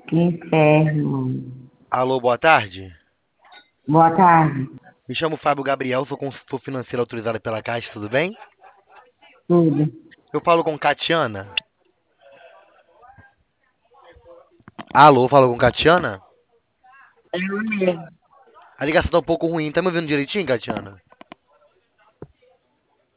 Que inferno. Alô, boa tarde. Boa tarde. Me chamo Fábio Gabriel, sou consultor financeiro autorizado pela Caixa, tudo bem? Tudo. Eu falo com Catiana. Alô, falo com Catiana? É eu mesmo. A ligação tá um pouco ruim, tá me ouvindo direitinho, Catiana?